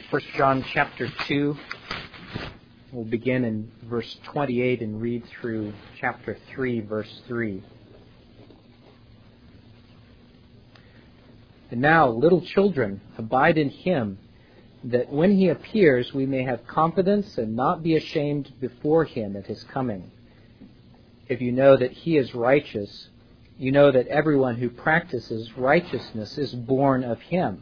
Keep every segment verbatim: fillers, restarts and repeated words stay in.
First John chapter two. We'll begin in verse twenty-eight and read through chapter three, verse three. And now, little children, abide in Him, that when He appears we may have confidence and not be ashamed before Him at His coming. If you know that He is righteous, you know that everyone who practices righteousness is born of Him.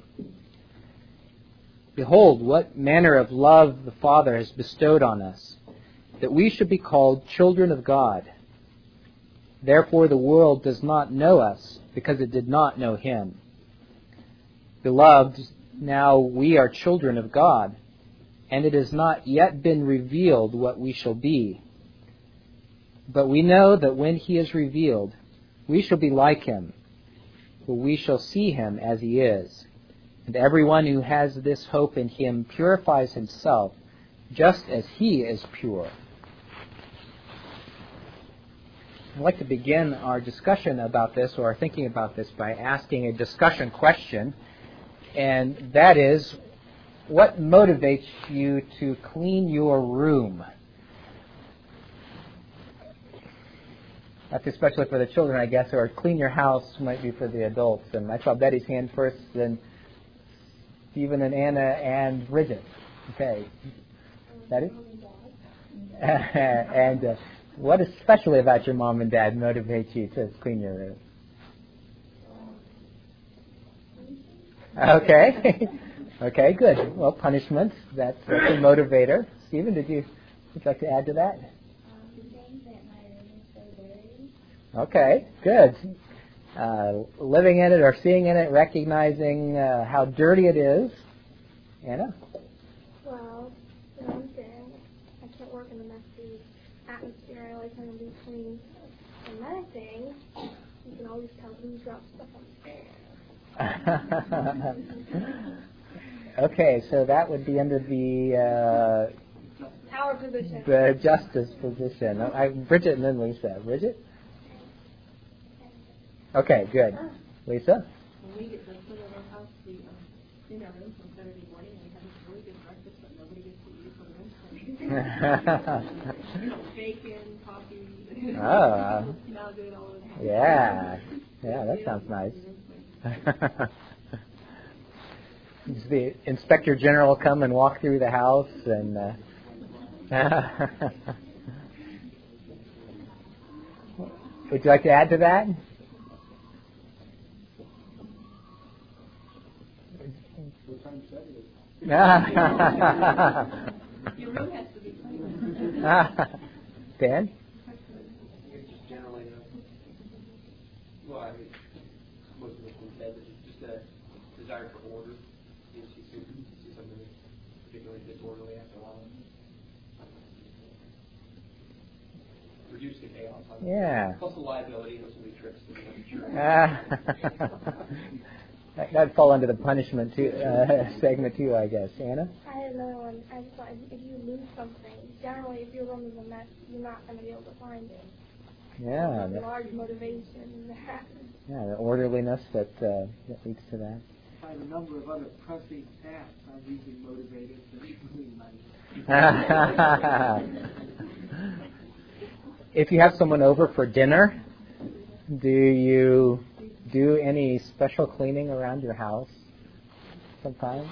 Behold, what manner of love the Father has bestowed on us, that we should be called children of God. Therefore the world does not know us, because it did not know Him. Beloved, now we are children of God, and it has not yet been revealed what we shall be. But we know that when He is revealed, we shall be like Him, for we shall see Him as He is. And everyone who has this hope in Him purifies himself, just as He is pure. I'd like to begin our discussion about this, or our thinking about this, by asking a discussion question. And that is, what motivates you to clean your room? That's especially for the children, I guess, or clean your house might be for the adults. And I saw Betty's hand first, then Stephen and Anna and Bridget. Okay. Betty? and uh, what especially about your mom and dad motivates you to clean your room? Okay. okay, good. Well, punishment, that's, that's a motivator. Stephen, did you would you like to add to that? Okay, good. Uh, living in it or seeing in it, recognizing uh, how dirty it is. Anna? Well, you know, I'm saying I can't work in a messy atmosphere. I like having to be clean. Another thing, you can always tell who dropped stuff on the stairs. Okay, so that would be under the uh, power position. The justice position. I, Bridget and then Lisa. Bridget? Okay, good. Lisa? When we get to the of our house, we um, clean our room from Saturday morning, and we have a really good breakfast, but nobody gets to eat for the room. You know, bacon, coffee. Oh. Smell good all the time. Yeah. Yeah, that sounds nice. Does the Inspector General come and walk through the house and... Uh, would you like to add to that? Your room has to be clean. Dan? It's just generally, uh, well, I mean, most of us can say, but just a desire for order. You see, see, see something particularly disorderly after a while. Reduce the chaos. Yeah. Plus the liability, and some of the tricks. That, that'd fall under the punishment too, uh, segment too, I guess. Anna? I had another one. I just thought if you lose something, generally if your room is a mess, you're not going to be able to find it. Yeah. There's a large motivation in that. Yeah, the orderliness that, uh, that leads to that. By a number of other pressing tasks, I'm usually motivated to clean my If you have someone over for dinner, do you do any special cleaning around your house sometimes?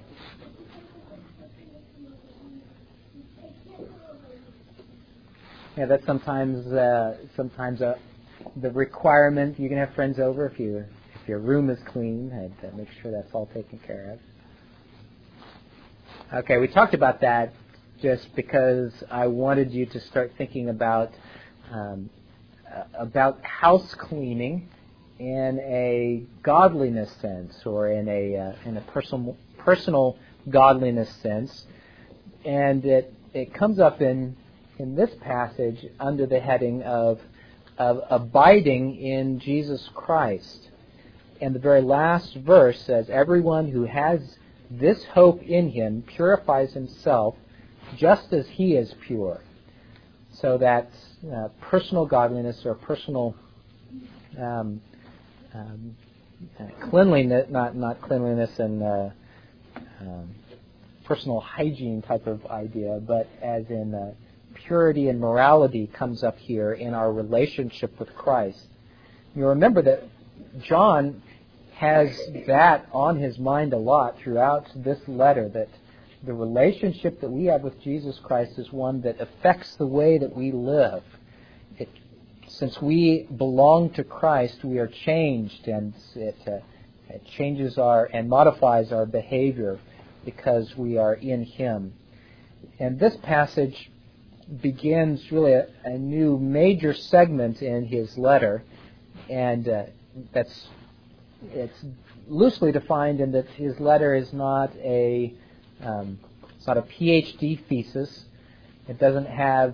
Yeah, that's sometimes uh, sometimes uh, the requirement. You can have friends over if you if your room is clean, and uh, make sure that's all taken care of. Okay, we talked about that just because I wanted you to start thinking about um, uh, about house cleaning in a godliness sense, or in a uh, in a personal personal godliness sense, and it it comes up in in this passage under the heading of of abiding in Jesus Christ. And the very last verse says, "Everyone who has this hope in Him purifies himself, just as He is pure." So that's uh, personal godliness, or personal um, um, uh, cleanliness, not not cleanliness and uh, um, personal hygiene type of idea, but as in uh, purity and morality comes up here in our relationship with Christ. You remember that John has that on his mind a lot throughout this letter, that the relationship that we have with Jesus Christ is one that affects the way that we live. It, since we belong to Christ, we are changed, and it, uh, it changes our and modifies our behavior because we are in Him. And this passage begins really a, a new major segment in his letter, and uh, that's it's loosely defined in that his letter is not a um, it's not a PhD thesis. It doesn't have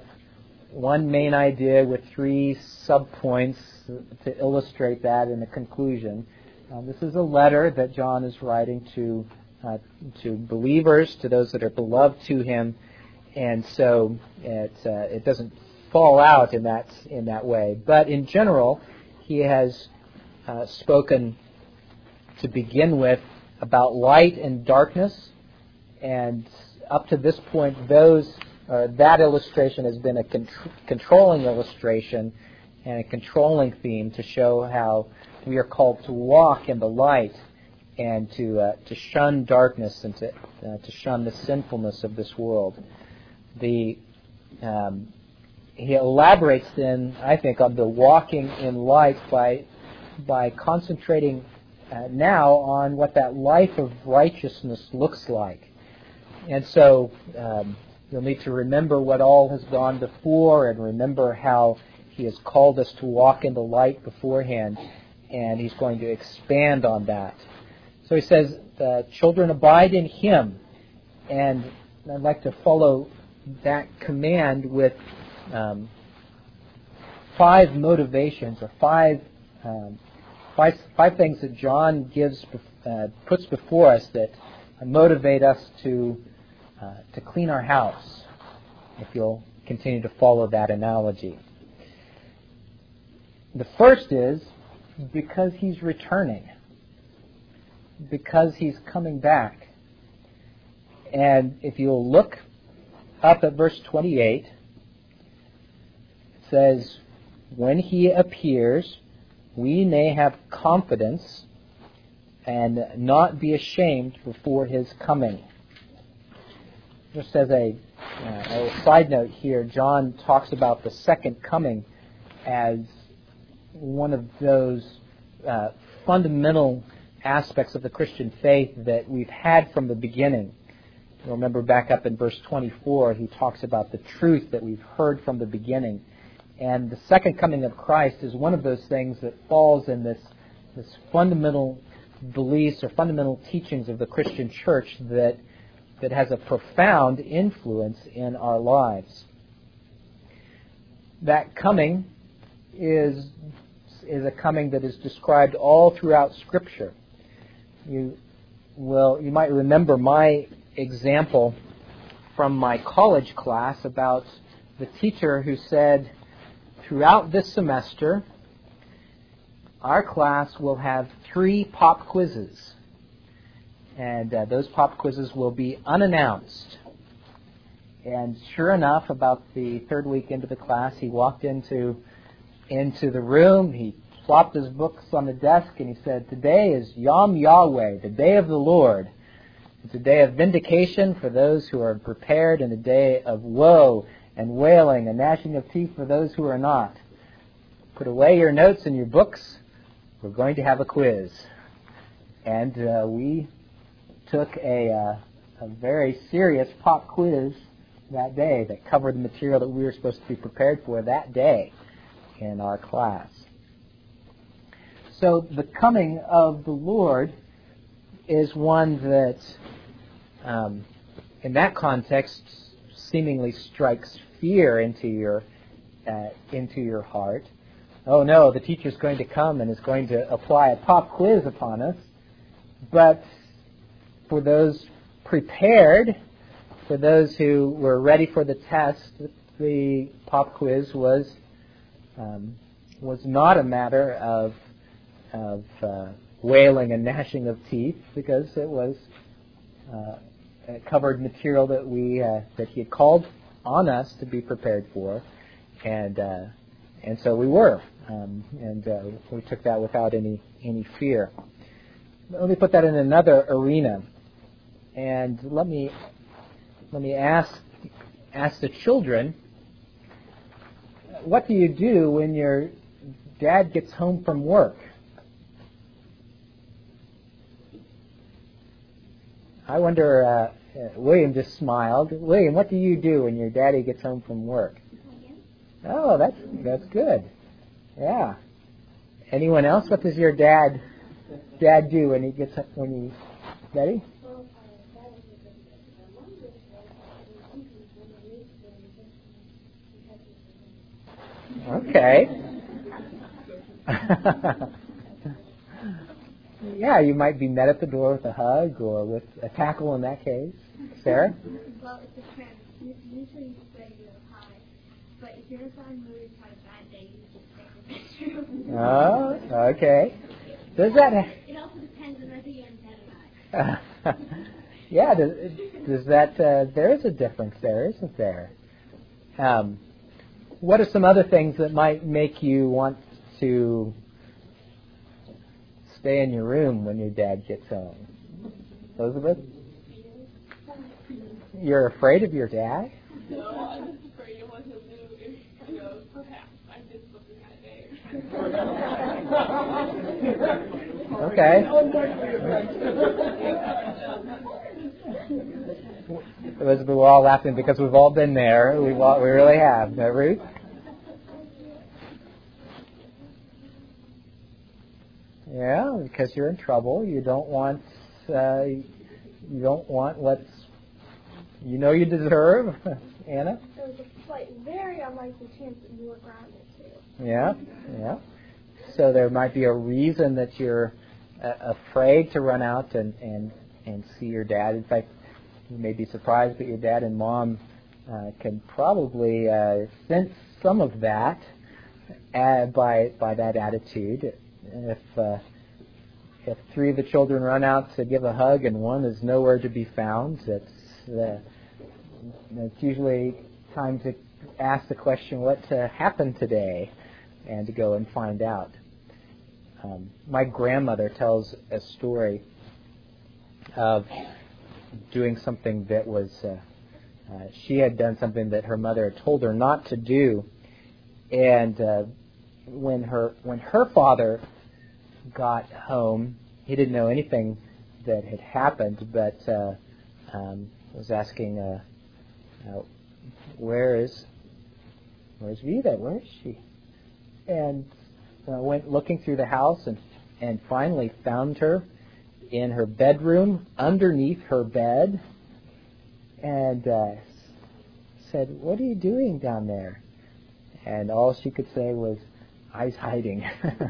one main idea with three subpoints to illustrate that in a conclusion. Uh, this is a letter that John is writing to uh, to believers, to those that are beloved to him, and so it uh, it doesn't fall out in that in that way. But in general, he has uh, spoken to begin with about light and darkness, and up to this point, those uh, that illustration has been a con- controlling illustration and a controlling theme to show how we are called to walk in the light and to uh, to shun darkness and to uh, to shun the sinfulness of this world. The um, he elaborates then, I think, on the walking in light by by concentrating uh, now on what that life of righteousness looks like. And so um, you'll need to remember what all has gone before, and remember how he has called us to walk in the light beforehand, and he's going to expand on that. So he says, uh, children, abide in him. And I'd like to follow that command with um, five motivations, or five, um, five five things that John gives uh, puts before us that motivate us to uh, to clean our house, if you'll continue to follow that analogy. The first is because he's returning, because he's coming back. And if you'll look up at verse twenty-eight, it says, when he appears, we may have confidence and not be ashamed before his coming. Just as a, uh, a side note here, John talks about the second coming as one of those uh, fundamental aspects of the Christian faith that we've had from the beginning. You'll remember back up in verse twenty-four, he talks about the truth that we've heard from the beginning. And the second coming of Christ is one of those things that falls in this, this fundamental beliefs or fundamental teachings of the Christian church that, that has a profound influence in our lives. That coming is, is a coming that is described all throughout Scripture. You will, you might remember my example from my college class about the teacher who said, throughout this semester, our class will have three pop quizzes. And uh, those pop quizzes will be unannounced. And sure enough, about the third week into the class, he walked into, into the room, he plopped his books on the desk, and he said, today is Yom Yahweh, the day of the Lord. It's a day of vindication for those who are prepared, and a day of woe and wailing and gnashing of teeth for those who are not. Put away your notes and your books. We're going to have a quiz. And uh, we took a, uh, a very serious pop quiz that day that covered the material that we were supposed to be prepared for that day in our class. So the coming of the Lord is one that, um, in that context, seemingly strikes fear into your uh, into your heart. Oh no, the teacher's going to come and is going to apply a pop quiz upon us. But for those prepared, for those who were ready for the test, the pop quiz was um, was not a matter of of uh, wailing and gnashing of teeth, because it was uh, uh, covered material that we uh, that He had called on us to be prepared for, and uh, and so we were, um, and uh, we took that without any any fear. Let me put that in another arena, and let me let me ask ask the children, what do you do when your dad gets home from work? I wonder, uh, uh, William just smiled. William, what do you do when your daddy gets home from work? Oh, that's that's good. Yeah. Anyone else? What does your dad dad do when he gets when he Daddy? Okay. Yeah, you might be met at the door with a hug or with a tackle in that case. Sarah? Well, it depends. Usually you say you know, hi. But if you're in a mood, you've had a bad day, you just take a picture. Oh, okay. Does that... Ha- it also depends on whether you're in bed or not. Yeah, does, does that... Uh, there is a difference there, isn't there? Um, what are some other things that might make you want to stay in your room when your dad gets home? Elizabeth? You're afraid of your dad? No, I'm just afraid of what he'll do if he goes, okay, I did something that day. Okay. Elizabeth, we're all laughing because we've all been there. We've all, we really have. No, Ruth? Yeah, because you're in trouble. You don't want uh, you don't want what's you know you deserve. Anna? There's a slight, very unlikely chance that you were grounded too. Yeah, yeah. So there might be a reason that you're uh, afraid to run out and, and, and see your dad. In fact, you may be surprised, but your dad and mom uh, can probably uh, sense some of that uh, by by that attitude. If uh, if three of the children run out to give a hug and one is nowhere to be found, it's uh, it's usually time to ask the question, what uh, happened today, and to go and find out. Um, my grandmother tells a story of doing something that was, uh, uh, she had done something that her mother had told her not to do, and uh, when her when her father got home, he didn't know anything that had happened, but uh, um, was asking, uh, uh, "Where is where's Vida? Where is she?" And uh, went looking through the house and and finally found her in her bedroom underneath her bed, and uh, said, "What are you doing down there?" And all she could say was, "I was hiding,"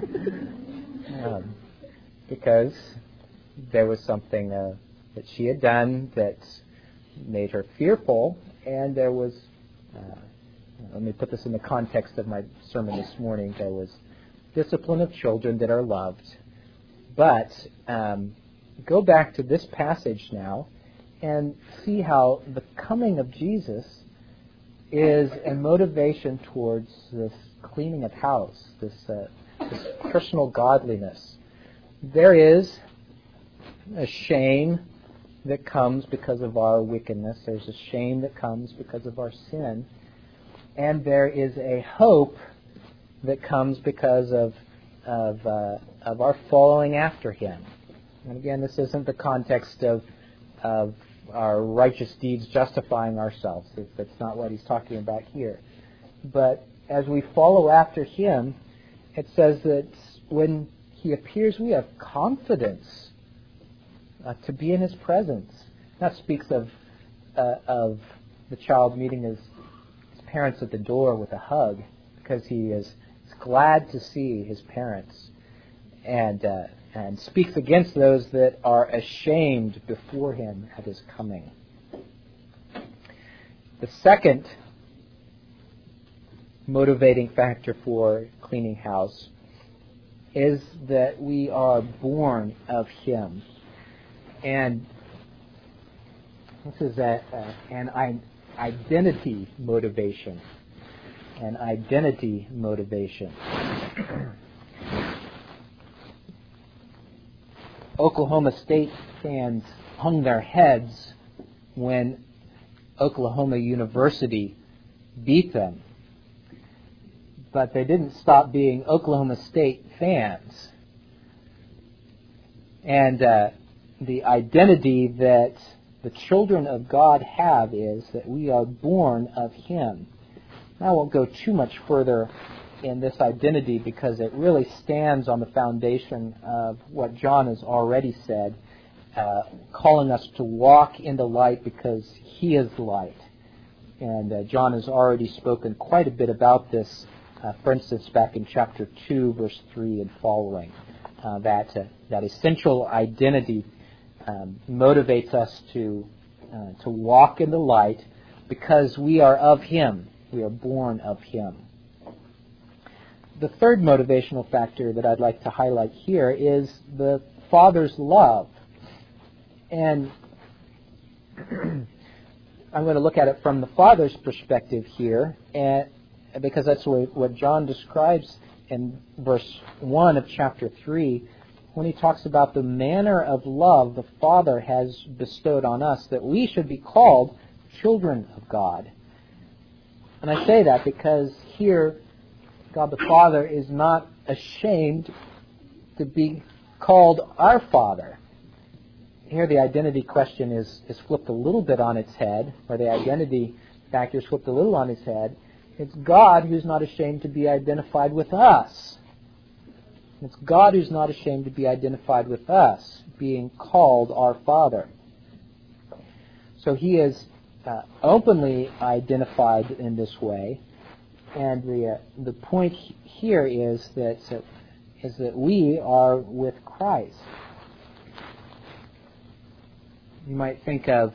um, because there was something uh, that she had done that made her fearful, and there was, uh, let me put this in the context of my sermon this morning, there was discipline of children that are loved. But um, go back to this passage now and see how the coming of Jesus is a motivation towards this cleaning of house, this, uh, this personal godliness. There is a shame that comes because of our wickedness. There's a shame that comes because of our sin. And there is a hope that comes because of of, uh, of our following after Him. And again, this isn't the context of of our righteous deeds justifying ourselves. That's not what he's talking about here. But as we follow after Him, it says that when He appears, we have confidence uh, to be in His presence. That speaks of uh, of the child meeting his, his parents at the door with a hug, because he is glad to see his parents, and uh, and speaks against those that are ashamed before Him at His coming. The second motivating factor for cleaning house is that we are born of Him. And This is a, a, an I, identity motivation. An identity motivation. Oklahoma State fans hung their heads when Oklahoma University beat them. But they didn't stop being Oklahoma State fans. And uh, the identity that the children of God have is that we are born of Him. I won't go too much further in this identity because it really stands on the foundation of what John has already said, uh, calling us to walk in the light because He is light. And uh, John has already spoken quite a bit about this, uh, for instance, back in chapter two, verse three and following. Uh, that, uh, that essential identity um, motivates us to, uh, to walk in the light because we are of Him. We are born of Him. The third motivational factor that I'd like to highlight here is the Father's love. And I'm going to look at it from the Father's perspective here, and because that's what John describes in verse one of chapter three, when he talks about the manner of love the Father has bestowed on us, that we should be called children of God. And I say that because here, God the Father is not ashamed to be called our Father. Here the identity question is, is flipped a little bit on its head, or the identity factor is flipped a little on its head. It's God who's not ashamed to be identified with us. It's God who's not ashamed to be identified with us, being called our Father. So He is uh, openly identified in this way, and the uh, the point here is that uh, is that we are with Christ. You might think of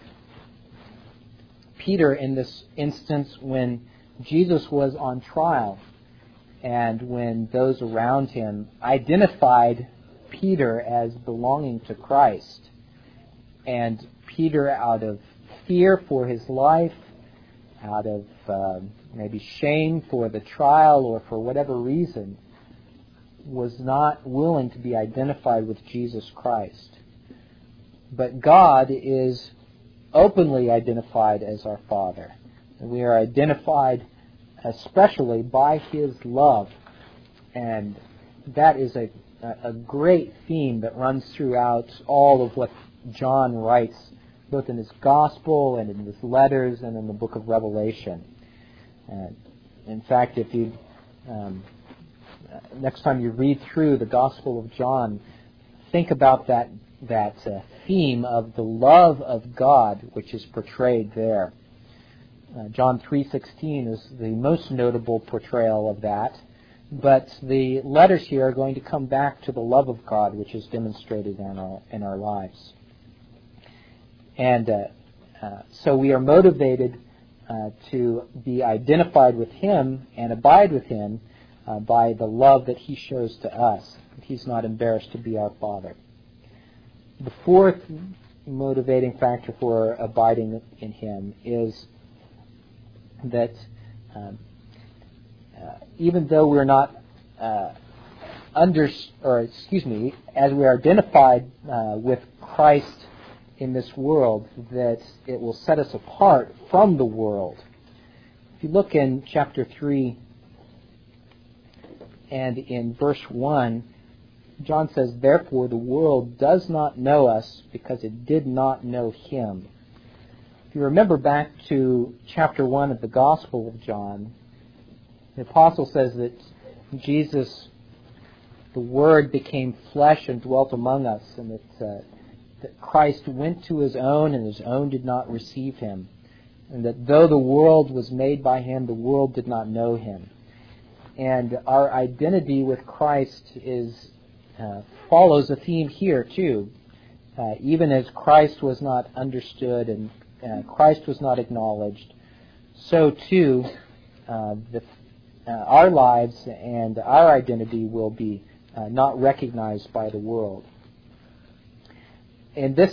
Peter in this instance when Jesus was on trial and when those around him identified Peter as belonging to Christ. And Peter, out of fear for his life, out of uh, maybe shame for the trial or for whatever reason, was not willing to be identified with Jesus Christ. But God is openly identified as our Father. And we are identified especially by His love. And that is a, a great theme that runs throughout all of what John writes, both in his Gospel and in his letters and in the book of Revelation. Uh, in fact, if you um, next time you read through the Gospel of John, think about that that uh, theme of the love of God which is portrayed there. Uh, John three sixteen is the most notable portrayal of that, but the letters here are going to come back to the love of God which is demonstrated in our in our lives. And uh, uh, so we are motivated uh, to be identified with Him and abide with Him uh, by the love that He shows to us. He's not embarrassed to be our Father. The fourth motivating factor for abiding in Him is that um, uh, even though we're not uh, under, or excuse me, as we are identified uh, with Christ in this world, that it will set us apart from the world. If you look in chapter three and in verse one, John says, "Therefore the world does not know us because it did not know Him." If you remember back to chapter one of the Gospel of John, the apostle says that Jesus, the Word, became flesh and dwelt among us, and that, uh, that Christ went to His own, and His own did not receive Him, and that though the world was made by Him, the world did not know Him. And our identity with Christ is uh, follows a theme here too. Uh, even as Christ was not understood and uh, Christ was not acknowledged, so too uh, the, uh, our lives and our identity will be uh, not recognized by the world. In this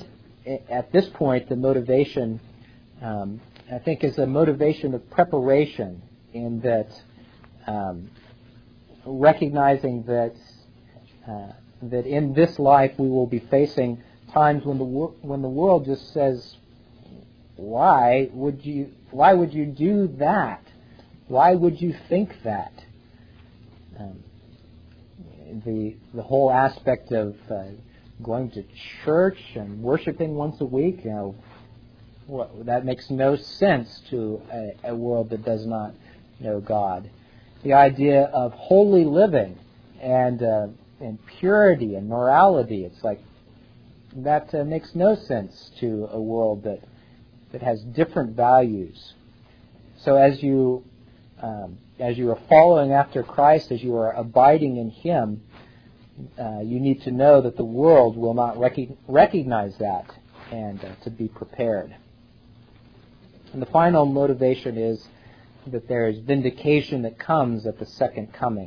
at this point, the motivation, um, I think, is a motivation of preparation, in that um, recognizing that uh, that in this life we will be facing times when the wor- when the world just says, "Why would you? Why would you do that? Why would you think that?" Um, the the whole aspect of uh, going to church and worshiping once a week, you know, what, that makes no sense to a, a world that does not know God. The idea of holy living and uh, and purity and morality, it's like that uh, makes no sense to a world that that has different values. So as you um, as you are following after Christ, as you are abiding in Him, uh, you need to know that the world will not rec- recognize that, and uh, to be prepared. And the final motivation is that there is vindication that comes at the second coming.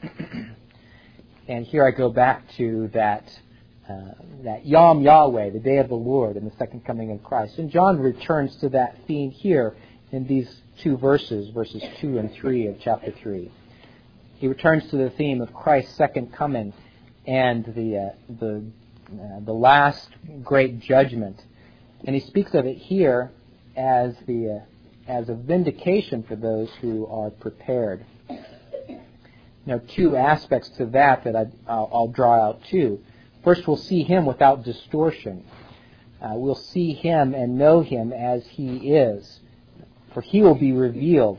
And here I go back to that uh, that Yom Yahweh, the day of the Lord, and the second coming of Christ. And John returns to that theme here in these two verses, verses two and three of chapter three. He returns to the theme of Christ's second coming and the uh, the uh, the last great judgment, and he speaks of it here as the uh, as a vindication for those who are prepared. Now, two aspects to that that I, I'll, I'll draw out too. First, we'll see Him without distortion. Uh, we'll see Him and know Him as He is, for He will be revealed.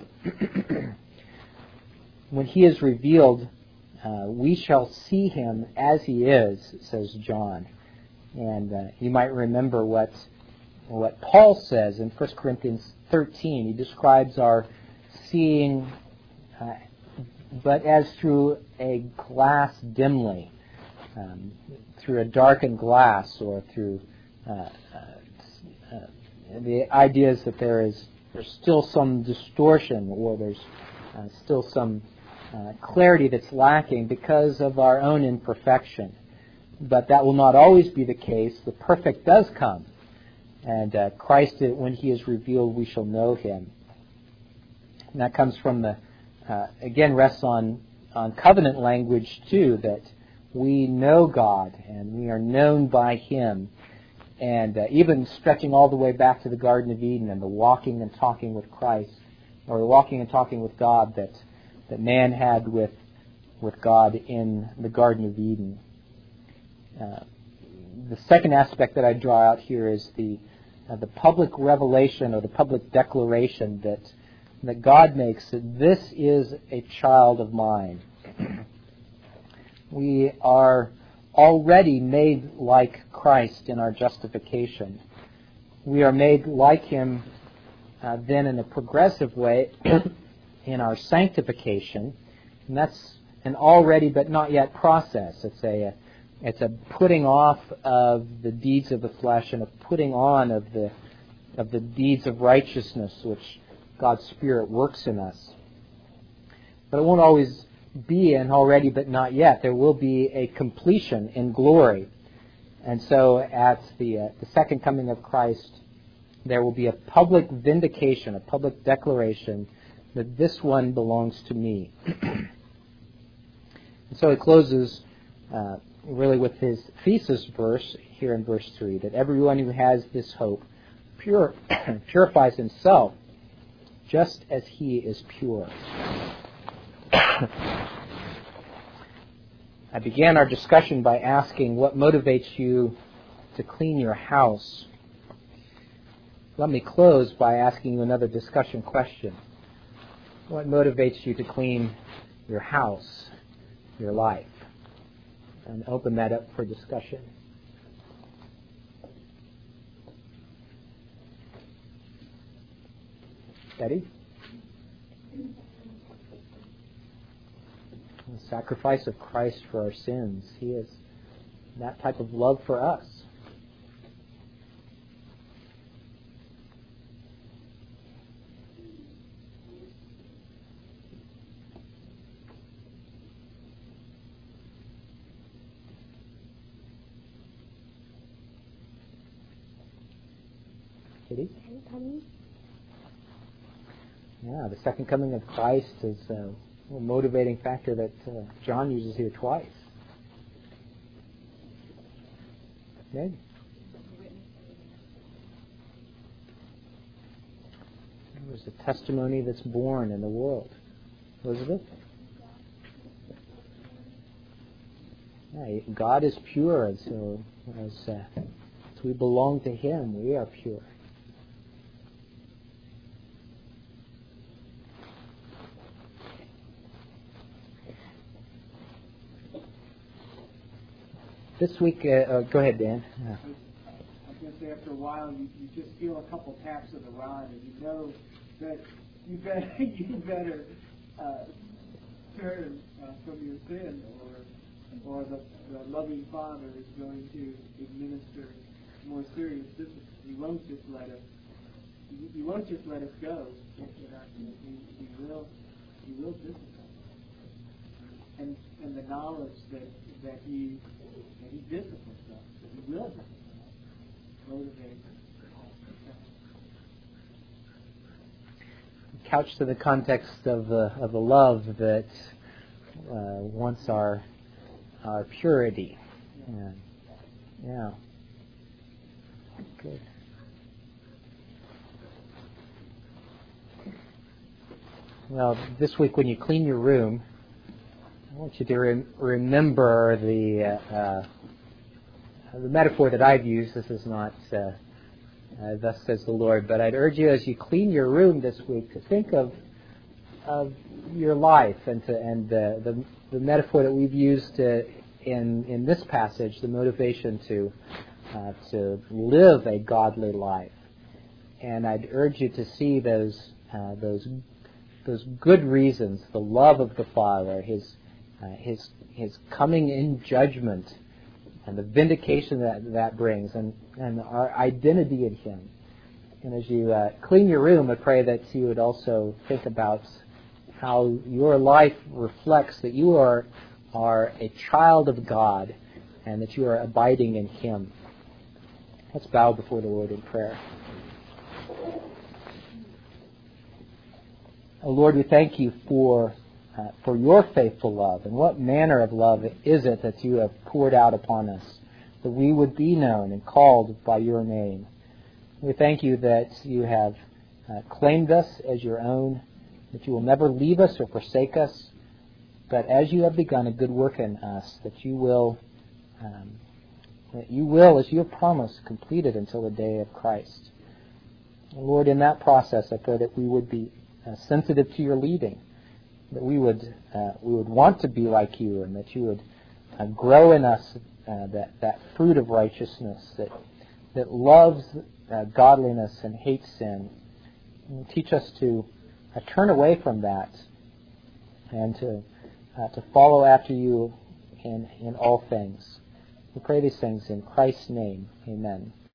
When He is revealed, uh, we shall see Him as He is, says John. And uh, you might remember what what Paul says in First Corinthians thirteen. He describes our seeing, uh, but as through a glass dimly, um, through a darkened glass, or through uh, uh, uh, the idea is that there is there's still some distortion, or there's uh, still some uh, clarity that's lacking because of our own imperfection. But that will not always be the case. The perfect does come. And uh, Christ, when He is revealed, we shall know Him. And that comes from the, uh, again, rests on, on covenant language too, that we know God and we are known by Him. And uh, even stretching all the way back to the Garden of Eden and the walking and talking with Christ, or the walking and talking with God that, that man had with, with God in the Garden of Eden. Uh, the second aspect that I draw out here is the uh, the public revelation, or the public declaration that that God makes, that this is a child of mine. We are already made like Christ in our justification. We are made like Him uh, then in a progressive way in our sanctification, and that's an already but not yet process. It's a It's a putting off of the deeds of the flesh and a putting on of the of the deeds of righteousness which God's Spirit works in us. But it won't always be an already but not yet. There will be a completion in glory. And so at the, uh, the second coming of Christ, there will be a public vindication, a public declaration that this one belongs to me. And so he closes uh, really with his thesis verse here in verse three, that everyone who has this hope pure, purifies himself just as he is pure. I began our discussion by asking what motivates you to clean your house. Let me close by asking you another discussion question. What motivates you to clean your house, your life? And open that up for discussion. Eddie? The sacrifice of Christ for our sins. He is that type of love for us. Kitty? Second coming. Yeah, the second coming of Christ is uh, a motivating factor that uh, John uses here twice. Maybe. There's a testimony that's born in the world. Elizabeth? Yeah, God is pure, and so as, uh, as we belong to Him, we are pure. This week, uh, uh, go ahead, Dan. Yeah. I guess after a while, you, you just feel a couple taps of the rod, and you know that you better you better uh, turn uh, from your sin, or or the, the loving Father is going to administer more serious discipline. He won't just let us. He, he won't just let us go. You know, he, he will. He will discipline. And and the knowledge that that he that he disciplines us, that he will discipline us, motivates us. Couched in the context of the of the love that uh, wants our our purity. Yeah. yeah. Good. Well, this week when you clean your room, I want you to re- remember the uh, uh, the metaphor that I've used. This is not uh, uh, thus says the Lord, but I'd urge you as you clean your room this week to think of of your life and to and uh, the the metaphor that we've used uh, in in this passage, the motivation to uh, to live a godly life. And I'd urge you to see those uh, those those good reasons, the love of the Father, His uh, His His coming in judgment, and the vindication that that brings, and, and our identity in Him. And as you uh, clean your room, I pray that you would also think about how your life reflects that you are are a child of God, and that you are abiding in Him. Let's bow before the Lord in prayer. Oh Lord, we thank you for uh, for your faithful love. And what manner of love is it that you have poured out upon us, that we would be known and called by your name. We thank you that you have uh, claimed us as your own, that you will never leave us or forsake us, but as you have begun a good work in us, that you will, um, that you will, as you have promised, complete it until the day of Christ. And Lord, in that process, I pray that we would be uh, sensitive to your leading, that we would uh, we would want to be like you, and that you would uh, grow in us uh, that that fruit of righteousness that that loves uh, godliness and hates sin. And teach us to uh, turn away from that and to uh, to follow after you in in all things. We pray these things in Christ's name. Amen.